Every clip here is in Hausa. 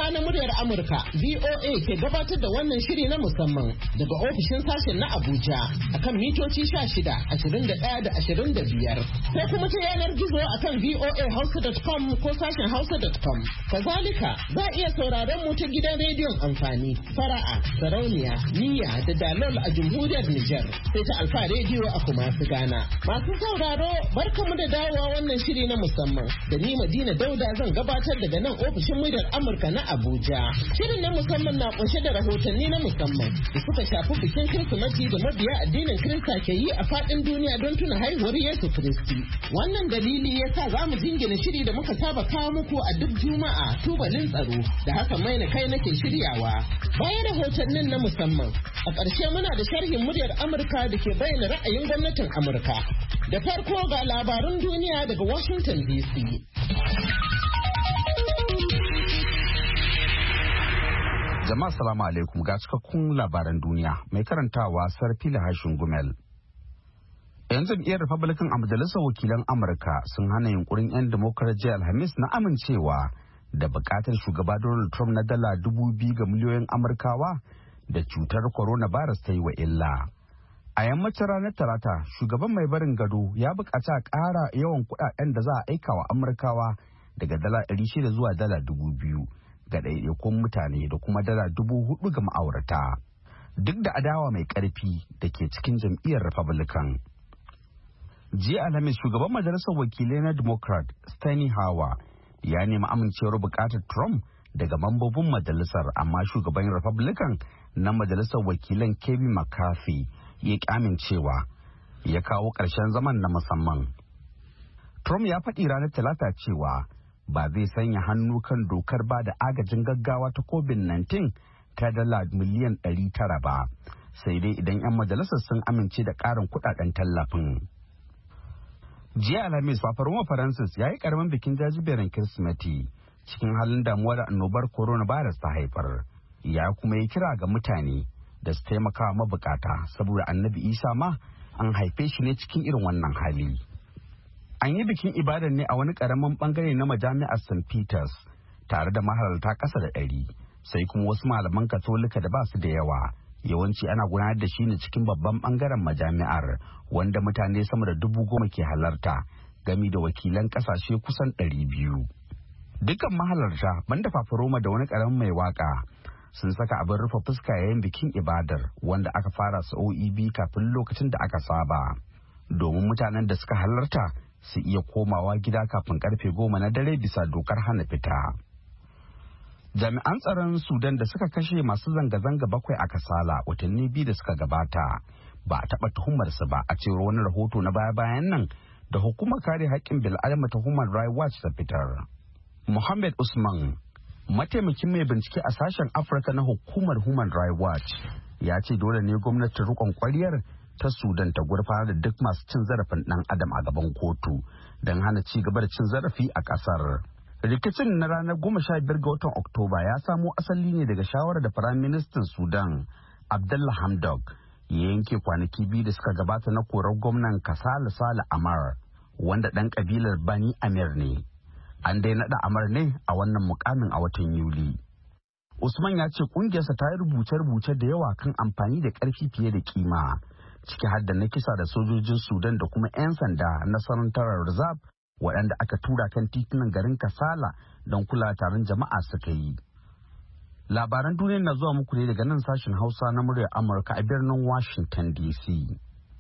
Hausa na muryar Amurka VOA ke gabatar da wannan shiri na musamman daga ofishin sashen na Abuja akan mitoci 16, 21 da 25. Sai kuma ta yanar gizo akan voahausa.com ko sashen hausa.com. Kazalika za a iya sauraron mu ta gidan rediyon amfani Fara'a, Sarauniya, Niyya da Dalol a Jamhuriyar Nijar. Sai ta Alfa rediyo a Kumasi Ghana. Masu sauraro barkamu da dawowa wannan shiri na musamman da ni Madina Dauda zan gabatar daga nan ofishin muryar Amurka na Abuja. Shirin na musamman na kunshe da rahotanni na musamman da suka shafi bikin Kirsimeti da mabiya addinin Kirista ke yi a faɗin duniya don tuna haihuwar Yesu Kiristi. Wannan dalili ya sa za mu jingina shiri da muka saba kawo muku a duk Juma'a tubalin tsaro da haka mai na kai nake shiryawa. Bayan rahotannin na musamman a ƙarshe muna da sharhin muryar Amurka da ke bayyana ra'ayin gwamnatin Amurka. Da farko ga labarun duniya daga Washington DC. Jama'a salamu alaikum ga cikakkun labaran duniya mai karantawa Sarfila Hashin Gumel. 'Yan jam'iyyar Republican a Majalisar Wakilan Amurka sun hana yunkurin 'yan Democrat jiya Alhamis na amincewa da bukatar shugaba Donald Trump na $2,000 ga miliyoyin Amurkawa da cutar coronavirus ta yi wa illa. A yammacin ranar Talata, shugaban mai barin gado ya bukaci a ƙara yawan kuɗaɗen da za a aika wa Amurkawa daga $600 zuwa $2,000 ga ɗaiɗaikun mutane da kuma $4,000 ga ma'aurata. Duk da adawa mai ƙarfi da ke cikin jam'iyyar Republican. Jiya Alhamis shugaban majalisar wakilai na Democrat Steny Hoyer ya nemi amincewar bukatar Trump daga mambobin majalisar amma shugaban Republican na majalisar wakilan Kevin McCarthy ya ƙi amincewa ya kawo ƙarshen zaman na musamman. Trump ya faɗi ranar Talata cewa ba zai sanya hannu kan dokar ba da agajin gaggawa ta COVID-19 ta $900 miliyan ba sai dai idan 'yan majalisar sun amince da ƙarin kuɗaɗen tallafin. Jiya Alhamis, Papa Roma Francis ya yi ƙaramin bikin jajiberin Kirsimeti cikin halin damuwa da annobar coronavirus ta haifar. Ya kuma yi kira ga mutane da su taimaka mabukata saboda Annabi Isa ma an haife shi ne cikin irin wannan hali. An yi bikin ibadar ne a wani ƙaramin bangare na majami'ar St. Peters tare da mahalarta ƙasa da 100 sai kuma wasu malaman Katolika da ba su da yawa. Yawanci ana gudanar da shi ne cikin babban bangaren majami'ar wanda mutane sama da 10,000 ke halarta gami da wakilan kasashe kusan 200. Dukkan mahalarta banda Fafaroma da wani karamin mai waka sun saka abin rufe fuska yayin bikin ibadar wanda aka fara sa'o'i biyu kafin lokacin da aka saba domin mutanen da suka halarta su iya komawa gida kafin karfe 10 na dare bisa dokar hana fita. Jami'an tsaron Sudan da suka kashe masu zanga-zanga 7 a Kasala watanni 2 da suka gabata ba a taɓa tuhumarsu ba a cewar wani rahoto na baya-bayan nan da hukumar kare haƙƙin bil'adama ta Human Rights Watch ta fitar. Mohammed Usman, mataimakin mai bincike a sashen Afirka na hukumar Human Rights Watch, ya ce dole ne gwamnatin riƙon ƙwaryar ta Sudan ta gurfanar da duk masu cin zarafin ɗan adam a gaban kotu don hana ci gaba da cin zarafi a ƙasar. Rikicin na ranar 15 ga watan Oktoba ya samo asali ne daga shawarar da Firaministan Sudan, Abdullah Hamdok, ya yanke kwanaki 2 da suka gabata na korar gwamnan Kasala Sale Amar, wanda ɗan ƙabilar Bani Amir ne. An dai naɗa Amar ne a wannan mukamin a watan Yuli. Usman ya ce ƙungiyarsa ta yi rubuce-rubuce da yawa kan amfani da ƙarfi fiye da kima, ciki har da na kisa da sojojin Sudan da kuma 'yan sanda na Santarar Reserve waɗanda aka tura kan titunan garin Kasala don kula taron jama'a suka yi. Labaran duniya na zuwa muku ne daga nan sashen Hausa na muryar Amurka a birnin Washington DC.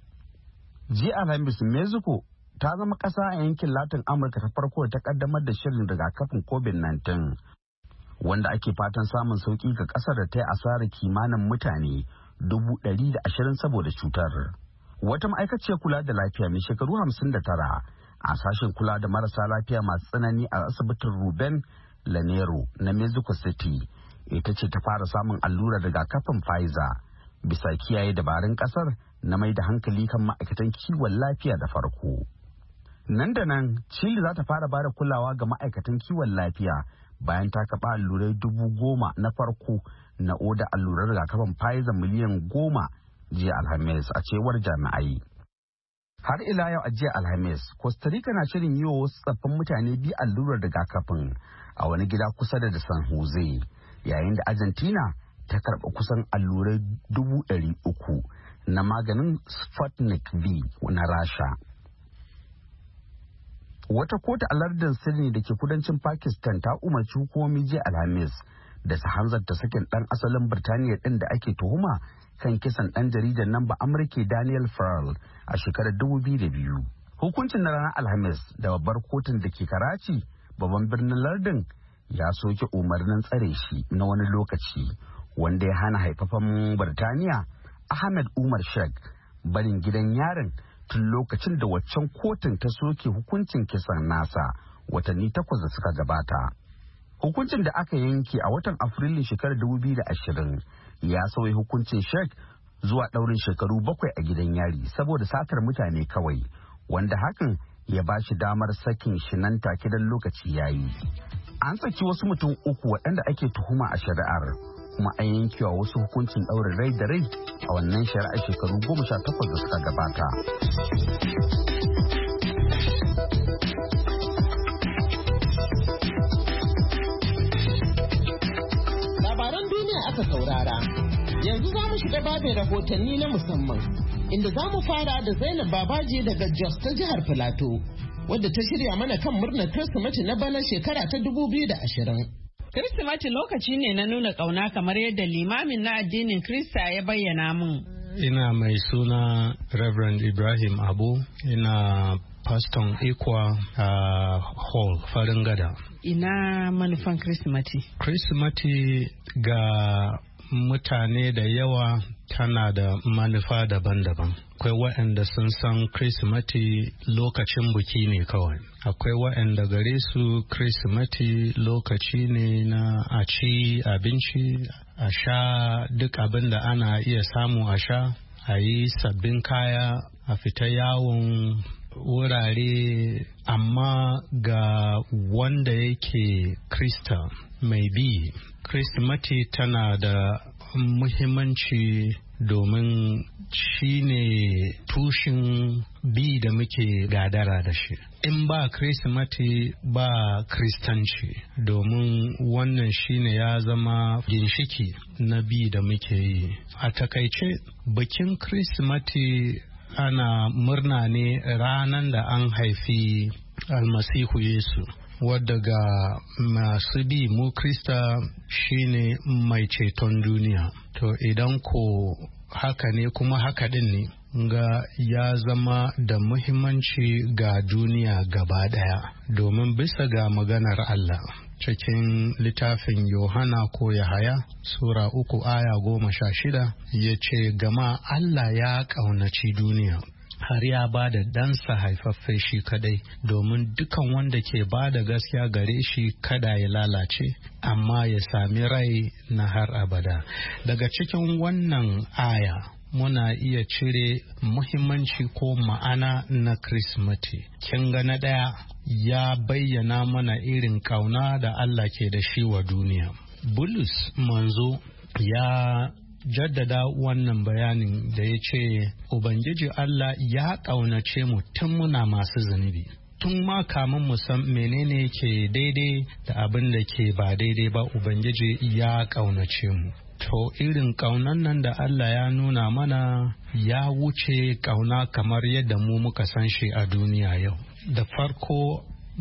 Jiya Alhamis, Mexico ta zama ƙasa a yankin Latin Amurka ta farko da ta kaddamar da shirin rigakafin COVID-19 wanda ake fatan samun sauƙi ga ƙasar da ta yi asarar kimanin mutane 120,000 saboda cutar. Wata ma'aikaciyar kula da lafiya mai shekaru 59 a sashen kula da marasa lafiya masu tsanani a asibitin Ruben Lanero na Mexico City ita ce ta fara samun allurar rigakafin Pfizer bisa kiyaye dabarun kasar na mai da hankali kan ma'aikatan kiwon lafiya da farko. Nan da nan Chile za ta fara bada kulawa ga ma'aikatan kiwon lafiya bayan ta kaɓa allurai 10,000 na farko na oda allurar rigakafin Pfizer miliyan 10 jiya Alhamis a cewar jami'ai. Har ila yau a jiya Alhamis, Costa Rica na shirin yi wa wasu tsaffin mutane 2 allurar rigakafin a wani gida kusa da San Jose, yayin da Argentina ta karɓa kusan allurai 300,000 na maganin Sputnik V na Rasha. Wata kotu a lardin Sydney da ke kudancin Pakistan ta umarci hukumomi jiya Alhamis da su hanzarta sakin ɗan asalin Birtaniya ɗin da ake tuhuma kan kisan ɗan jaridar nan ba Amurke Daniel Farrell a shekarar 2002. Hukuncin na ranar Alhamis da babbar kotun da ke Karachi, babban birnin lardin, ya soke umarnin tsare shi na wani lokaci wanda ya hana haifafan Birtaniya Ahmed Umar Sheikh barin gidan yarin tun lokacin da waccan kotun ta soke hukuncin kisan nasa watanni 8 da suka gabata. Hukuncin da aka yanke a watan Afrilun shekarar 2020 ya sauya hukuncin Sheikh zuwa ɗaurin shekaru 7 a gidan yari saboda satar mutane kawai, wanda hakan ya ba shi damar sakin shi nan take dan lokaci yayi. An saki wasu mutum 3 waɗanda ake tuhuma a shari'ar, kuma an yankewa wasu hukuncin ɗaurin rai da rai a wannan shari'ar shekaru 18 da suka gabata. Labaran duniya aka saurara. Yanzu za mu shiga babin rahotanni na musamman, inda za mu fara da Zainab Babaji daga Jos ta jihar Filato, wadda ta shirya mana kan murnar Kirsimeti na bana shekara ta 2020. Kirsimeti lokaci ne na nuna ƙauna kamar yadda limamin na addinin Kirista ya bayyana mun. Ina mai suna Reverend Ibrahim Abu, ina paston Ikwa a Hall, Farin Gada. Ina manufan Kirsimeti? Kirsimeti ga mutane da yawa tana da manufa daban-daban. Akwai waɗanda sun san Kirsimeti lokacin buki ne kawai. Akwai waɗanda gare su Kirsimeti lokaci ne na a ci abinci, a sha duk abin da ana iya samu a sha, a yi sabbin kaya, a fita yawon wurare. Amma ga wanda yake Krista mai bi, Kirsimeti tana da muhimmanci domin shi ne tushen bi da muke gadara da shi. In ba Kirsimeti ba Kristanci, domin wannan shi ne ya zama ginshiki na bi da muke yi. A takaice, bikin Kirsimeti ana murna ne ranar da an haifi Almasihu Yesu, wadda ga masu bi mu Krista shine mai ceton duniya. To idan ko haka ne, kuma haka din ne, ga ya zama da muhimmanci ga duniya gaba daya, domin bisa ga maganar Allah cikin littafin Yohana ko Yahaya Sura 3 aya 16 ya ce, gama Allah ya ƙaunaci duniya har ya ba da ɗansa haifaffe shi kadai, domin dukan wanda ke ba da gaskiya gare shi kada ya lalace, amma ya sami rai na har abada. Daga cikin wannan aya muna iya cire muhimmanci ko ma'ana na Kirsimeti. Kin ga na ɗaya, ya bayyana mana irin ƙauna da Allah ke da shi wa duniya. Bulus manzo ya jaddada wannan bayanin da ya ce, Ubangiji Allah ya ƙaunace mu tun muna masu zunubi. Tun ma kamun mu san menene ke daidai da abin da ke ba daidai ba, Ubangiji ya ƙaunace mu. To irin ƙaunan nan da Allah ya nuna mana ya wuce ƙauna kamar yadda mu muka san shi a duniya yau. Da farko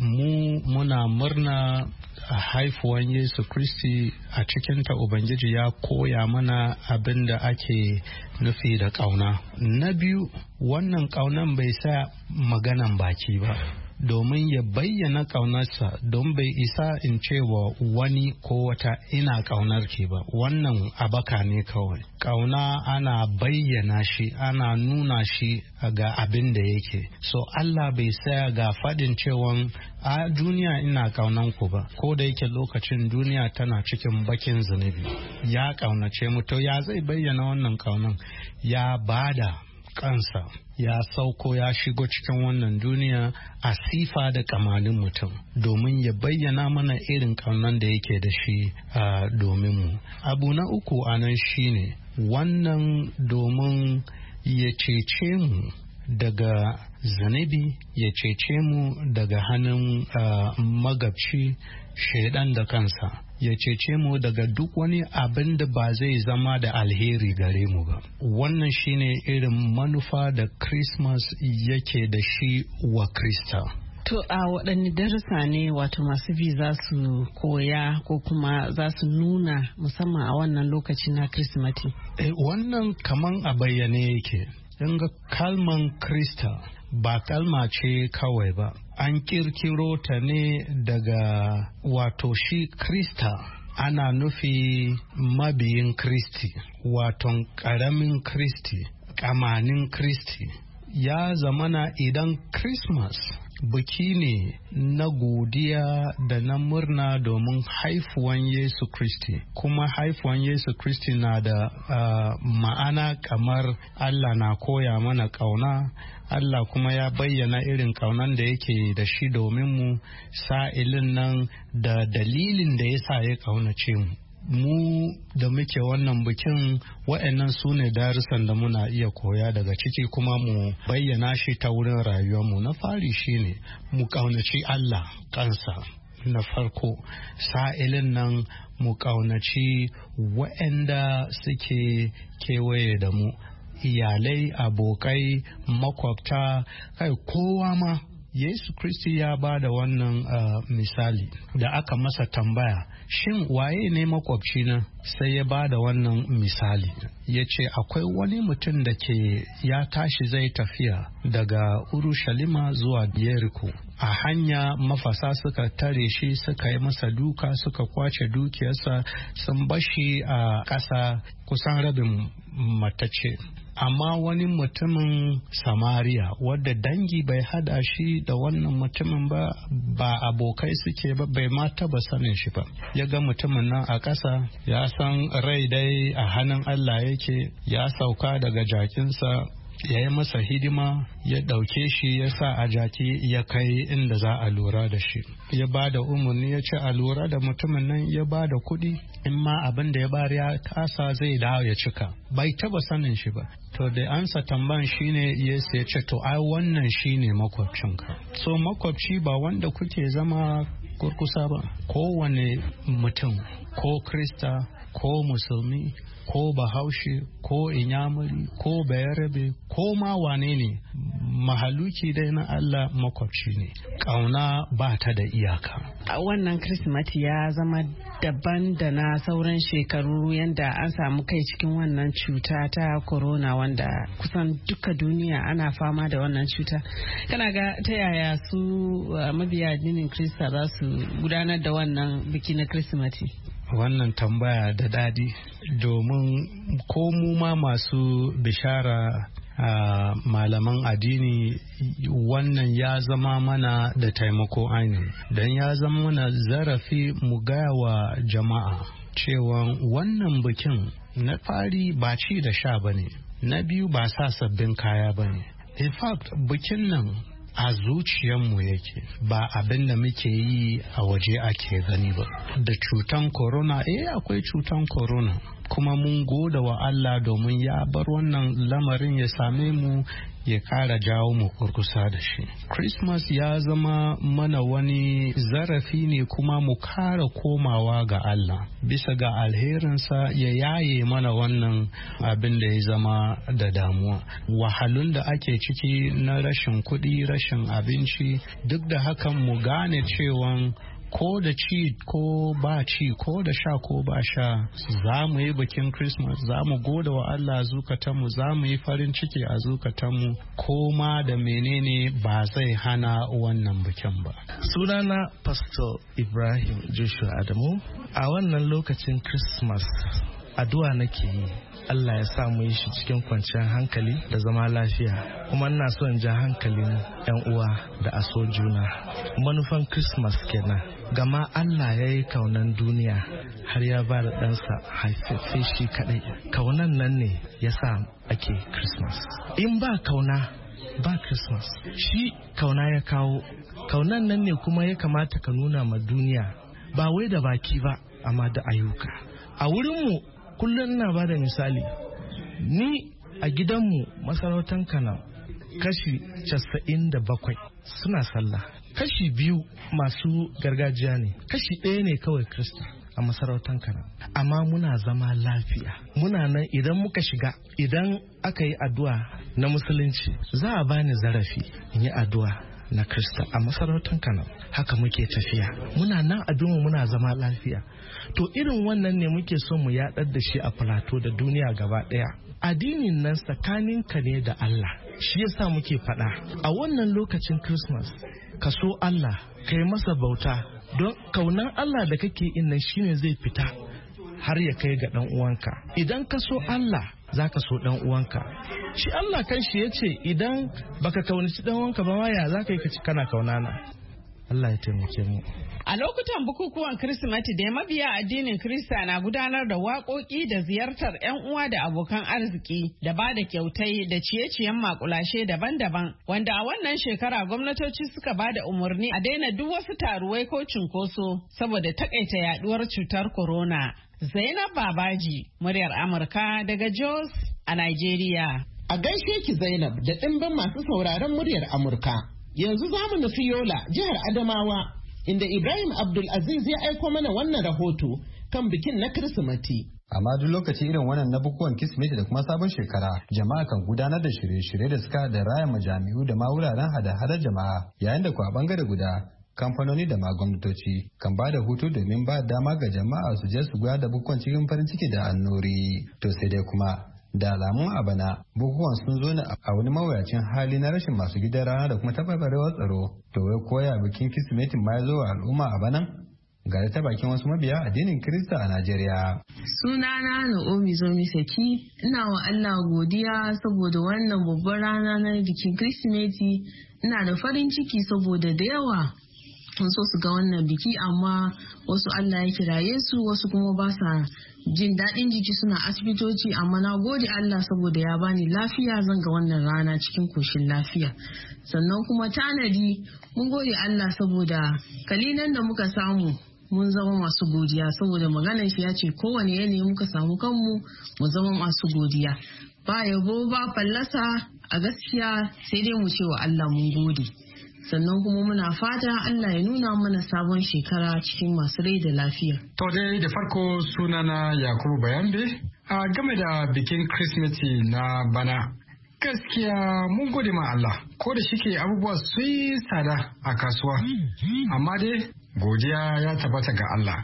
muna murna a haifuwan Yesu Kristi, a cikinta Ubangiji ya koya mana abin da ake nufi da ƙauna. Na biyu, wannan ƙaunan bai sa maganan baki ba, domin ya bayyana ƙaunarsa, don bai isa in ce wa wani ko wata ina ƙaunar ki ba, wannan abaka ne kawai. Ƙauna ana bayyana shi, ana nuna shi ga abin da yake. So Allah bai saya ga faɗin cewa a duniya ina ƙaunan ku ba, ko da yake lokacin duniya tana cikin bakin zunubi. Ya ƙaunace mu, to ya zai bayyana wannan ƙaunan? Ya bada kansa, ya sauko, ya shigo cikin wannan duniya a sifa da kamanin mutum, domin ya bayyana mana irin ƙaunan da yake da shi domin mu. Abu na uku a nan shine wannan domin ya cece mu daga zanibi, ya cece mu daga hannun magabci shaidan da kansa, ya cece mu daga duk wani abin da ba zai zama da alheri gare mu ba. Wannan shine irin manufa da Christmas yake da shi wa Krista. To a waɗanne darussa ne wato masu bi za su koya ko kuma za su nuna musamman a wannan lokaci na Kirsimati? Wannan kaman a bayyane yake. Ga kalman Krista ba kalma ce kawai ba. An kirkiro ta ne daga wato shi Krista. Ana nufi mabiyin Kristi, waton ƙaramin Kristi, ƙamanin Kristi. Ya zamana idan Christmas biki ne na godiya da na murna domin haifuwan Yesu Kristi, kuma haifuwan Yesu Kristi na da ma'ana kamar Allah na koya mana ƙauna. Allah kuma ya bayyana irin ƙaunan da yake da shi domin mu sa'ilin nan da dalilin da ya sa ya ƙaunace mu. Mu da muke wannan bikin wa'annan su ne darussan da muna iya koya daga ciki kuma mu bayyana shi ta wurin rayuwarmu. Na fari shine mu ƙaunaci Allah kansa na farko, sa'ilin nan mu ƙaunaci wa'anda suke kewaye da mu, iyalai, abokai, makwabta, kai kowa ma. Yesu Kristi ya ba da wannan misali da aka masa tambaya, shin waye ne makwabci na? Sai ya ba da wannan misali, ya ce akwai wani mutum da ya tashi zai tafiya daga Urushalima zuwa Yeriko. A hanya mafasa suka tare shi, suka yi masa duka, suka kwace dukiyarsa, sun bashi a ƙasa kusan rabin matace. Amma wani mutumin Samariya wadda dangi bai hada shi da wannan mutumin ba abokai suke ba, bai ma taba sanin shi ba, ya ga mutumin nan a ƙasa, ya san rai dai a hannun Allah yake, ya sauka daga jakinsa, ya yi masa hidima, ya ɗauke shi, ya sa a jaki, ya kai inda za a lura da shi, ya ba da umarni, ya ce a lura da mutumin nan, ya ba da kuɗi, in ma abin da ya bari ya kasa zai dawo ya cika. Bai taba sanin shi ba. To da ansa tamban shine Yesu ya ce to ai wannan shine makwabcinka. So makwabci ba wanda kuke zama kurkusa ba, kowane mutum, ko Krista, ko Musulmi, ko Bahaushe, ko Inyamuri, ko Bayarabe, ko ma wane ne, mahaluki dai na Allah makwabci ne. Ƙauna ba ta da iyaka. A wannan Kirsimati ya zama daban da na sauran shekaru yadda an samu kai cikin wannan cuta ta corona wanda kusan duka duniya ana fama da wannan cuta. Kana ga ta yaya su mabiya addinin Kirista za su gudanar da wannan biki na Kirsimati? Wannan tambaya da dadi, domin ko mu ma masu bishara malaman addini wannan ya zama mana da taimako ainihin, don ya zama mana zarafi mu gaya wa jama'a cewa wannan bikin na fari ba ci da sha ba ne, na biyu ba sa sabbin kaya ba ne. In fact bikin nan a zuciyarmu yake, ba abin da muke yi a waje ake gani ba. Da cutan corona, akwai cutan corona, kuma mun goda wa Allah domin ya bar wannan lamarin ya same mu, ya kara jawo mu kurkusa da shi. Christmas ya zama mana wani zarafi ne kuma mu kara komawa ga Allah bisa ga alherinsa, ya yaye mana wannan abin da ya zama da damuwa, wahalun da ake ciki na rashin kuɗi, rashin abinci. Duk da hakan mu gane cewa ko da ci ko ba ci, ko da sha ko ba sha, za mu yi bikin Christmas, za mu goda wa Allah zukatanmu, za mu yi farin ciki a zukatanmu, ko ma da menene ba zai hana wannan bikin ba. Sunana Pastor Ibrahim Joshua Adamu. A wannan lokacin Christmas addu'a nake yi Allah ya sa mu yi shi cikin kwanciyar hankali da zama lafiya, kuma ina so in ja hankalin 'yan uwa da aso juna. Manufan Christmas kenan, gama Allah ya yi kaunan duniya har ya ba da ɗansa haifaffe shi kaɗai. Kaunan nan ne ya sa ake Christmas. In ba kauna ba Christmas. Shi kauna ya kawo, kaunan nan ne kuma ya kamata ka nuna ma duniya, ba wai da baki ba amma da ayyuka. A wurinmu kullum ina ba da misali, ni a gidanmu masarautar Kana kashi 97 suna sallah, kashi 2 masu gargajiya ne, kashi 1 ne kawai Kirista a masarautar Kana. Amma muna zama lafiya, muna nan idan muka shiga, idan aka yi addu'a na musulunci za a bani zarafi in yi addu'a na Kirista a masarautar Kana. Haka muke tafiya, muna nan abinmu muna zama lafiya. To irin wannan ne muke son mu yaɗar da shi a Plateau da duniya gaba ɗaya. Addinin nan tsakaninka ne da Allah, shi yasa muke faɗa a wannan lokacin Christmas ka so Allah, ka yi masa bauta, don kaunan Allah da kake in nan shine zai fita har ya kai ga ɗan uwanka. Idan ka so Allah za ka so ɗan uwanka. Shi Allah kan shi ya ce idan baka kaunaci ɗan uwanka ba ma ya za ka yi ka ci kana kaunana. Allah ya taimake mu. A lokutan bukukuwan Kirsimeti da mabiya addinin Kirista na gudanar da waƙoƙi da ziyartar 'yan uwa da abokan arziki da ba da kyautai da ciye-ciyen makulashe daban-daban, wanda a wannan shekara gwamnatoci suka ba da umarni a daina duk wasu taruwai ko cunkoso saboda takaita yaduwar cutar corona. Zainab Babaji, muryar Amurka daga Jos a Nigeria. A gaishe ki Zainab da ɗimbin masu sauraron muryar Amurka. Yanzu za mu nufi Yola, jihar Adamawa, inda Ibrahim Abdulaziz ya aiko mana wannan rahoto kan bikin na Kirsimeti. Amma duk lokaci irin wannan na bukuwan Kirsimeti da kuma sabon shekara, jama'a kan gudanar da shirye-shirye da suka da raya majami'u da ma wuraren hada-hadar jama'a, yayin da kuwa bangare guda kamfanoni da ma gwamnatoci kan ba da hutu domin ba dama ga jama'a su je su gudanar da bukuwan cikin farin ciki da annuri. To sai dai kuma da alamun a bana bukukuwan sun zo ne a wani mawuyacin hali na rashin masu gidan rana da kuma taɓarɓarewar tsaro. To wai koya bikin Kirsimetin ma ya zo wa al'umma a banan? Ga ta bakin wasu mabiya addinin Kirista a Najeriya. Sunana Naomi Zomi Saki, ina wa Allah godiya saboda wannan babbar rana na bikin Kirsimeti. Ina da farin ciki saboda da yawa sun so su ga wannan biki, amma wasu Allah ya kiraye su, wasu kuma ba sa jin daɗin jiki suna asibitoci, amma na gode Allah saboda ya bani lafiya zan ga wannan rana cikin koshin lafiya. Sannan kuma tanadi, mun gode Allah saboda kalilan da muka samu mun zama masu godiya, saboda maganar shi ya ce kowane yanayi muka samu kanmu mu zama masu godiya. Ba yabo ba fallasa, a gaskiya sai dai mu ce wa Allah mun gode. Sannan kuma muna fata Allah ya nuna mana sabon shekara cikin masu rai da lafiya. To dai da farko sunana Yakubu Bayambe, a game da bikin Kirsimeti na bana. Gaskiya mun gode ma Allah, ko da shike abubuwa sun yi tsada a kasuwa, amma dai godiya ya tabbata ga Allah.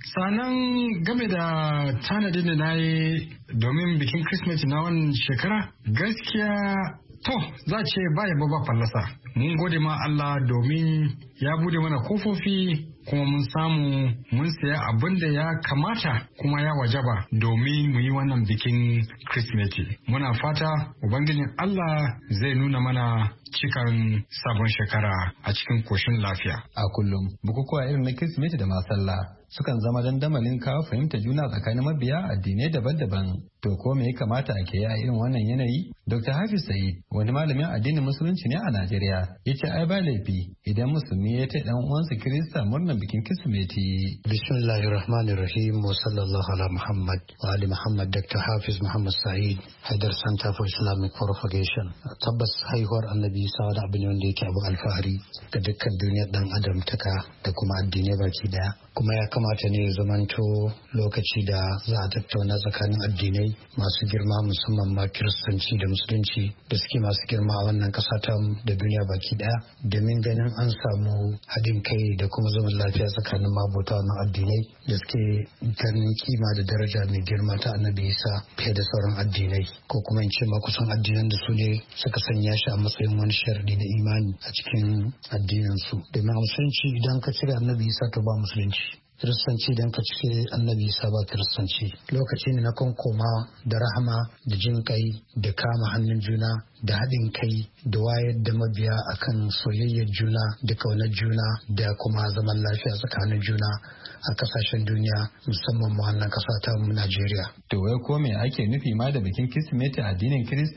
Sannan game da tanadin da na yi domin bikin Kirsimeti na wannan shekara, gaskiya to za ce ba yabo ba fallasa. Mun gode ma Allah domin ya bude mana kofofi kuma mun samu mun saya abin da ya kamata kuma ya wajaba domin mu yi wannan bikin Kirsimeti. Muna fata Ubangijin Allah zai nuna mana cikan sabon shekara a cikin koshin lafiya. A kullum bukukuwa irin na Kirsimeti da ma sallah sukan zama dandamalin kawo fahimta juna tsakanin mabiya addinai daban-daban. To ko me ya kamata a ke yi a irin wannan yanayi? Dr. Hafiz Sa'id, wani malamin addinin musulunci ne a Najeriya, ya ce ai ba laifi idan musulmi ya ta dan uwansa Kirista murnar bikin Kirsimeti. Bismillahirrahmanirrahim wa sallallahu ala Muhammad wa ali Muhammad. Dr. Hafiz Muhammad Sa'id, Haidar Center for Islamic Propagation. Tabbas haihuwar Annabi Isa da abin wanda yake abu alfahari ga dukkan duniyar dan adam taka da kuma addinai baki daya. Kuma ya kamata ne ya zamanto lokaci da za a tattauna tsakanin addinai masu girma, musamman ma Kiristanci da Musulunci da suke masu girma a wannan kasa ta da duniya baki daya, domin ganin an samu haɗin kai da kuma zaman lafiya tsakanin mabota wannan addinai da suke ganin kima da daraja mai girma ta Annabi Isa fiye da sauran addinai, ko kuma in ce ma kusan addinan da su ne suka sanya shi a matsayin wani sharadi na imani a cikin addinin su. Domin a Musulunci idan ka cire Annabi Isa to ba Musulunci. Kiristanci don ka cike Annabi Isa ba Kiristanci. Lokaci ne na kankoma da rahama da jin kai da kama hannun juna da haɗin kai da wayar da mabiya akan soyayyar juna da kaunar juna da kuma zaman lafiya tsakanin juna a kasashen duniya, musamman mu wannan kasa ta mu Najeriya. To wai ko me ake nufi ma da bikin Kirsimeti addinin Kirista?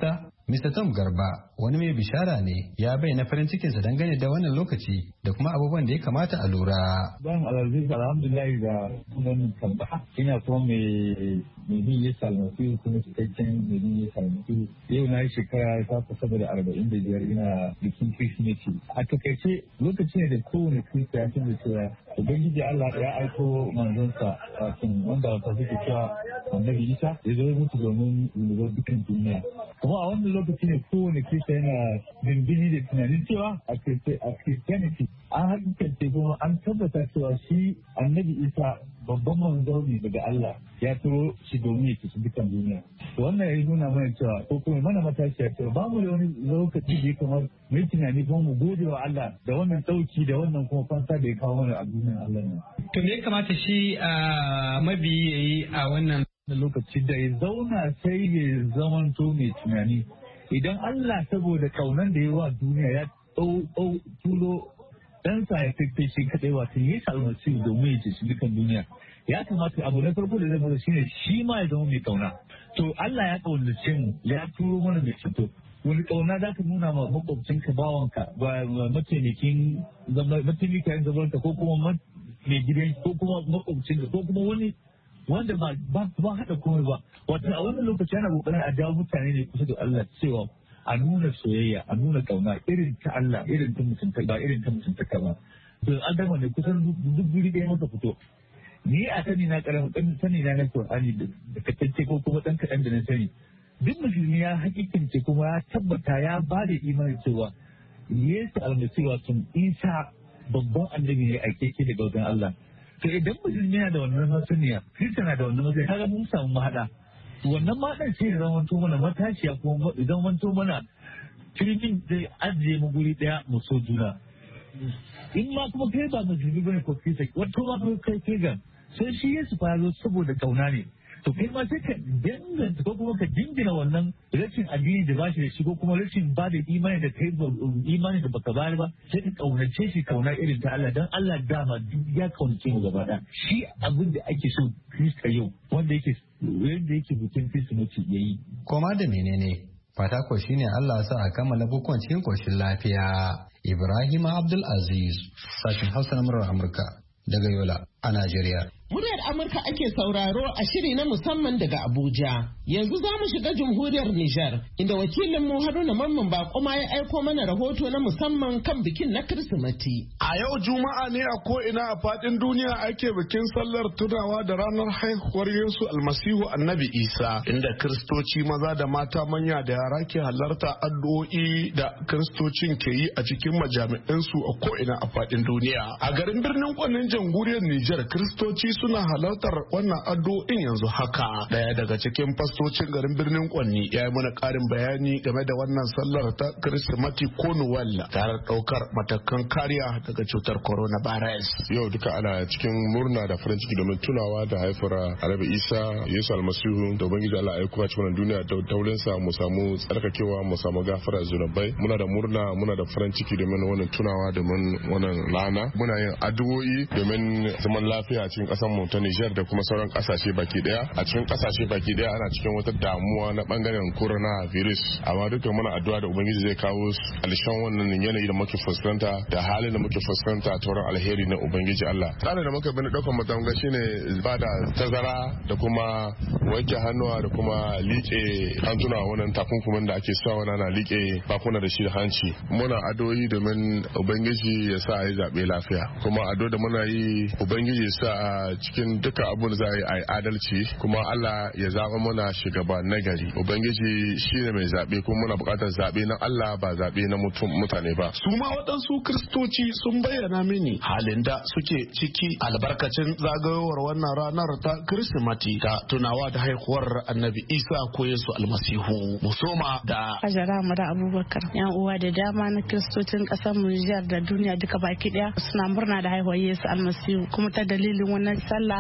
Mr. Tom Garba wani mai bishara ne ya bayyana farin cikinsa dangane da wannan lokaci da kuma abubuwan da ya kamata a lura. Ban alarzi alhamdulillah da sunan kamba ina kuma mai bin Yesu almasihu kuma cikakken mai bin Yesu almasihu. Yau na yi shekara ta kusa da 45 ina bikin Kirsimeti. A takaice lokaci ne da kowane Kirista ya san da cewa Ubangiji Allah ya aiko manzonsa wanda wata suke cewa Annabi Isa ya zo mutu domin zubar dukkan duniya. Kuma a wannan lokaci ne kowane Kirista yana bimbini da tunanin cewa a Christianity an hakikance kuma an tabbata cewa shi Annabi Isa babban manzo ne daga Allah ya turo shi domin ya ci dukkan duniya. Wannan ya nuna mana cewa ko kuma mana matashiya cewa ba mu da wani lokaci da ya kamar mu yi tunani kuma mu gode wa Allah da wannan dauki da wannan kuma fansa da ya kawo mana a duniyar Allah ne. To me ya kamata shi mabiyi ya yi a wannan lokaci da ya zauna sai ya zamanto mai tunani idan Allah saboda kaunan da ya wa duniya ya turo ɗansa ya kai shi kaɗai wato ya salmaci domin ya ci dukan duniya ya kamata abu na farko da zai mara shine shi ma ya zama mai kauna to Allah ya kaunace mu ya turo mana mai ceto wani kauna za ka nuna ma makwabcinka bawanka ba mataimakin zamanka ko kuma mai gidan ko kuma makwabcinka ko kuma wani wanda ba haɗa komai ba wato a wannan lokaci ana kokarin a jawo mutane ne kusa da Allah cewa a nuna soyayya a nuna kauna irin ta Allah irin ta mutunta ba irin ta mutunta ba to adama ne kusan duk guri ɗaya maka fito ni a sani na karamin sani na Qur'ani da katance ko kuma dan kaɗan da na sani duk musulmi ya hakikance kuma ya tabbata ya ba da imani cewa Yesu almasihu sun Isa babban annabi ne ake ke daga wajen Allah to idan musulmi yana da wannan masaniya Kirista na da wannan masaniya kaga mun samu mahada wannan mahadan sai ya zama to mana matashiya ko idan wanto mana kirkin zai ajiye mu guri daya mu so juna in ma kuma kai ba musulmi bane ko Kirista wato ma kai ga sai shi Yesu fa zo saboda kauna ne to kai ma sai ka danganta ko kuma ka dingina wannan rashin addini da ba shi da shi ko kuma rashin ba da imani da kai imani da baka bayar ba sai ka kaunace shi kauna irin ta Allah dan Allah dama ya kaunace mu gaba da shi abin da ake so Kirista yau wanda yake bikin Kirsimeti yayi koma da menene fata ko shine Allah sa a kammala bukukuwan cikin koshin lafiya. Ibrahim Abdul Aziz sashin Hausa na murar Amurka daga Yola a Najeriya. Muryar Amurka ake sauraro a shiri na musamman daga Abuja. Yanzu za mu shiga jamhuriyar Nijar, inda wakilinmu Haruna Mamman Bakoma ya aiko mana rahoto na musamman kan bikin na Kirsimeti. A yau Juma'a ne a ko'ina a faɗin duniya ake bikin sallar tunawa da ranar haihuwar Yesu Almasihu Annabi Isa, inda Kiristoci maza da mata manya da yara ke halarta addu'o'i da Kiristocin ke yi a cikin majami'ansu a ko'ina a faɗin duniya. A garin birnin Kwanin jamhuriyar Nijar, Kiristoci suna halartar wannan addu'o'in yanzu haka. Daya daga cikin fastocin garin birnin Kwanni ya yi mana karin bayani game da wannan sallar ta Kirsimati ko Noel tare daukar matakan kariya daga cutar coronavirus. Yau duka ana cikin murna da farin ciki domin tunawa da haifar Annabi Isa Yesu Almasihu da Ubangiji Allah ya kuma cikin duniya da taurinsa mu samu tsarkakewa mu samu gafara zunubai. Muna da murna muna da farin ciki domin wannan tunawa domin wannan rana. Muna yin addu'o'i domin zaman lafiya a cikin kasar mu ta Niger da kuma sauran kasashe baki daya. A cikin kasashe baki daya ana cikin wata damuwa na bangaren coronavirus, amma duka muna addu'a da Ubangiji zai kawo alishan wannan yanayi da muke fuskanta da halin da muke fuskanta ta wurin alheri na Ubangiji Allah. Tsarin da muka bi daukan matanga shine ba da tazara da kuma wanke hannuwa da kuma liƙe hantuna wannan takunkumin da ake sawa na liƙe bakuna da shi da hanci. Muna addu'o'i domin Ubangiji ya sa a yi zaɓe lafiya, kuma addu'a da muna yi Ubangiji ya sa a cikin duka abun da za a yi adalci, kuma Allah ya zaɓa muna shugaba nagari. Ubangiji shine mai zaɓe, kuma muna buƙatar zaɓe na Allah ba zaɓe na mutane ba. Su ma waɗansu Kiristoci sun bayyana mini halin da suke ciki albarkacin zagayowar wannan ranar ta Kirsimati ta tunawa da haihuwar Annabi Isa ko Yesu Almasihu. Musoma da Hajara Mada Abubakar. Yan uwa da dama na Kiristocin ƙasar mu Nijar da duniya duka baki ɗaya suna murna da haihuwar Yesu Almasihu, kuma ta dalilin wannan sallah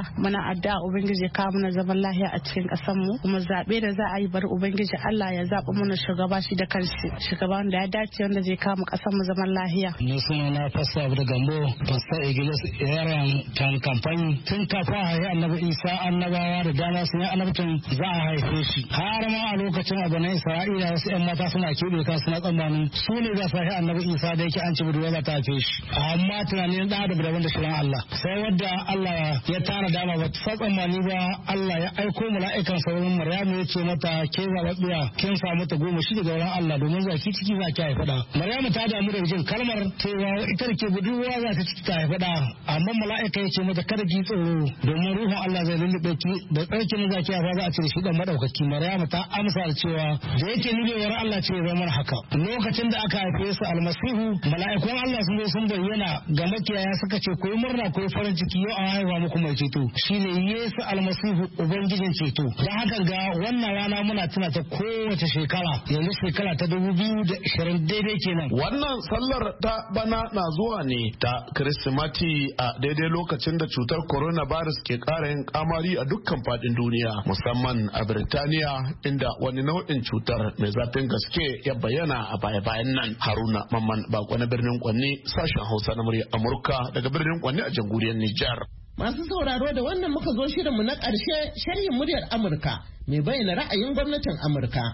muna addu'a ubangiji ka mana zaman lafiya a cikin ƙasar mu kuma zabe da za a yi bari ubangiji Allah ya zaba mana shugaba shi da kanshi shugaba wanda ya dace wanda zai kawo mu ƙasar mu zaman lafiya. Ni suna na Pastor Abdul Gambo Pastor Igles yaran kan kamfani tun kafa ya Annabi Isa annabawa da dama sun yi annabtun za a haife shi har ma a lokacin abanai Isra'ila wasu ƴan mata suna kebe ka suna tsammanin su ne za su haifi Annabi Isa da yake an ci budurwa za ta haife shi amma tunanin da daban da shirin Allah sai wadda Allah ya tara dama ba ta tsammani ba Allah ya aiko mala'ikan sauran Maryamu ya ce mata ke zaɓaɓɓiya kin samu ta goma shi daga wurin Allah domin za ki ciki za ki haifa da Maryamu ta damu da jin kalmar cewa ita da ke budurwa za ta ciki ta haifa da amma mala'ika ya ce mata kada ki tsoro domin ruhun Allah zai lullube ki da tsarkin za ki haifa za a cire shi dan madaukaki Maryamu ta amsa da cewa da yake nubewar Allah ce zama haka lokacin da aka haife su almasihu mala'ikun Allah sun zo sun bayyana ga makiyaya suka ce koyi murna koyi farin ciki yau an haifa muku mai ceto shine Yesu almasihu ubangijin ceto da haka ga wannan rana muna tuna ta kowace shekara yanzu shekara ta 2020 daidai kenan wannan sallar ta bana na zuwa ne ta Kirsimati a daidai lokacin da cutar coronavirus ke ƙara yin kamari a dukkan faɗin duniya musamman a Birtaniya inda wani nau'in cutar mai zafin gaske ya bayyana a baya-bayan nan. Haruna Mamman Bako na birnin Kwanni sashen Hausa na murya Amurka daga birnin Kwanni a jamhuriyar Nijar. Masu sauraro da wannan muka zo shirinmu na ƙarshe sharhin muryar Amurka mai bayyana ra'ayin gwamnatin Amurka.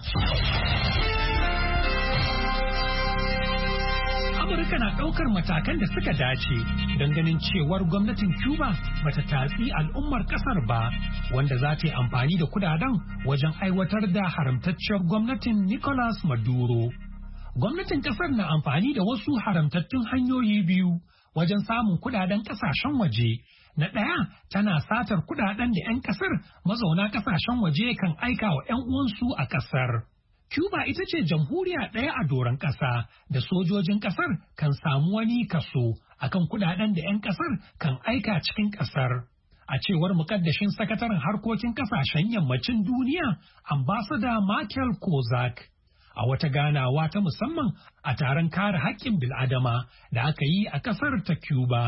Amurka na ɗaukar matakan da suka dace don ganin cewar gwamnatin Cuba bata tatsi al'ummar ƙasar ba wanda za ta yi amfani da kudaden wajen aiwatar da haramtacciyar gwamnatin Nicolas Maduro. Gwamnatin ƙasar na amfani da wasu haramtattun hanyoyi biyu wajen samun kudaden ƙasashen waje. Na ɗaya tana satar kudaden da 'yan ƙasar mazauna ƙasashen waje kan aika wa 'yan uwansu a ƙasar. Cuba ita ce jamhuriya ɗaya a doron ƙasa da sojojin ƙasar kan samu wani kaso akan kudaden da 'yan ƙasar kan aika cikin ƙasar. A cewar muƙaddashin sakataren harkokin ƙasashen yammacin duniya, ambasada Michael Kozak. A wata ganawa ta musamman a taron kare haƙƙin bil'adama da aka yi a ƙasar ta Cuba.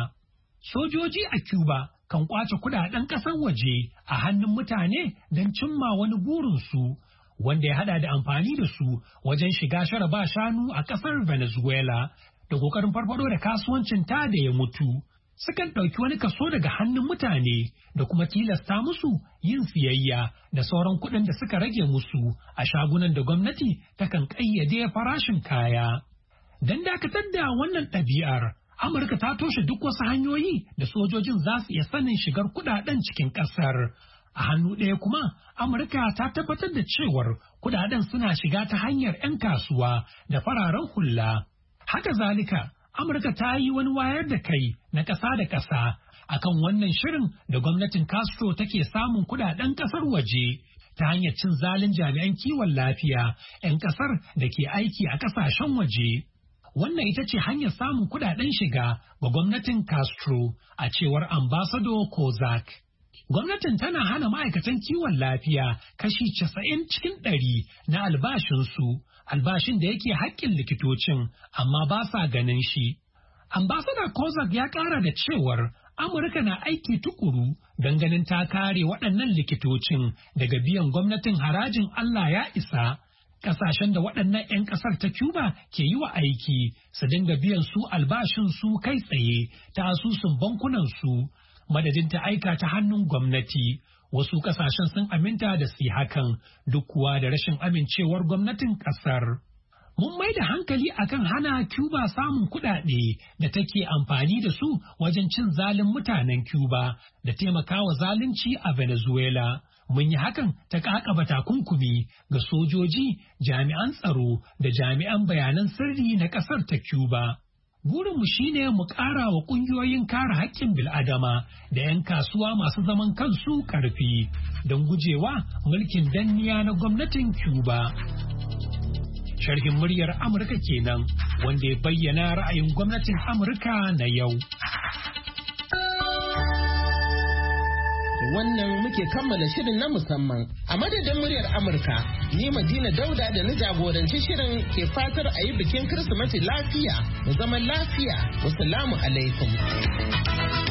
Sojoji a Cuba kan ƙwace kudaden ƙasar waje a hannun mutane don cimma wani burinsu. Wanda ya hada da amfani da su wajen shiga shara ba shanu a ƙasar Venezuela da ƙoƙarin farfado da kasuwancin ta da ya mutu. Sukan ɗauki wani kaso daga hannun mutane da kuma tilasta musu yin siyayya da sauran kuɗin da suka rage musu a shagunan da gwamnati takan ƙayyade farashin kaya. Don dakatar da wannan ɗabi'ar, Amurka ta toshe duk wasu hanyoyi da sojojin za su iya sanin shigar kuɗaɗen cikin ƙasar. A hannu ɗaya kuma, Amurka ta tabbatar da cewar kudaden suna shiga ta hanyar 'yan kasuwa da fararen hula. Haka zalika, Amurka ta yi wani wayar da kai na ƙasa da ƙasa akan wannan shirin da gwamnatin Castro take samun kudaden ƙasar waje ta hanyar cin zalin jami'an kiwon lafiya 'yan ƙasar da ke aiki a ƙasashen waje. Wannan ita ce hanyar samun kudaden shiga ga gwamnatin Castro a cewar Ambassador Kozak. Gwamnatin tana hana ma'aikatan kiwon lafiya kashi 90 cikin 100 na albashinsu, albashin da yake haƙƙin likitocin, amma ba sa ganin shi. Ambassador Kozak ya ƙara da cewar Amurka na aiki tukuru don ganin ta kare waɗannan likitocin daga biyan gwamnatin harajin Allah ya isa. Ƙasashen da waɗannan 'yan ƙasar ta Cuba ke yi wa aiki su dinga biyan su albashinsu kai tsaye ta asusun bankunansu. Madadin ta aika ta hannun gwamnati, wasu kasashen sun aminta da su hakan duk kuwa da rashin amincewar gwamnatin kasar. Mun mai da hankali akan hana Cuba samun kuɗaɗe da take amfani da su wajen cin zalin mutanen Cuba da taimakawa zalunci a Venezuela. Mun yi hakan ta ƙaƙaba takunkumi ga sojoji, jami'an tsaro da jami'an bayanan sirri na ƙasar ta Cuba. Burinmu shine mu ƙara wa ƙungiyoyin kare haƙƙin bil'adama da 'yan kasuwa masu zaman kansu ƙarfi don gujewa mulkin danniya na gwamnatin Cuba. Sharhin muryar Amurka kenan wanda ya bayyana ra'ayin gwamnatin Amurka na yau. Wannan muke kammala shirin na musamman a madadin muryar Amurka, ni Madina Dauda da na jagoranci shirin ke fatar a yi bikin Kirsimeti lafiya da zaman lafiya. Wassalamu alaikum.